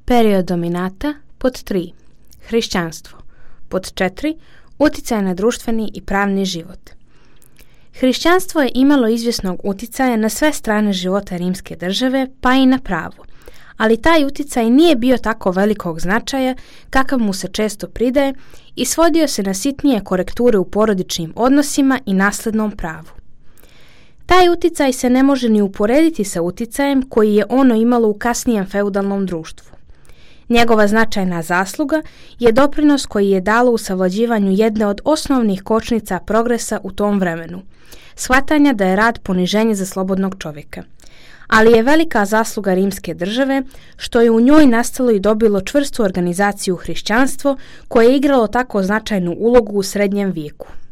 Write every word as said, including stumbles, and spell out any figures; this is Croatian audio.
Period dominata. Pod tri. Hrišćanstvo. Pod četiri. Utjecaj na društveni i pravni život. Hrišćanstvo je imalo izvjesnog utjecaja na sve strane života rimske države, pa i na pravo. Ali taj utjecaj nije bio tako velikog značaja kakav mu se često pridaje i svodio se na sitnije korekture u porodičnim odnosima i naslednom pravu. Taj utjecaj se ne može ni uporediti sa utjecajem koji je ono imalo u kasnijem feudalnom društvu. Njegova značajna zasluga je doprinos koji je dalo u savlađivanju jedne od osnovnih kočnica progresa u tom vremenu, shvatanja da je rad poniženje za slobodnog čovjeka. Ali je velika zasluga rimske države što je u njoj nastalo i dobilo čvrstu organizaciju hrišćanstvo koje je igralo tako značajnu ulogu u srednjem vijeku.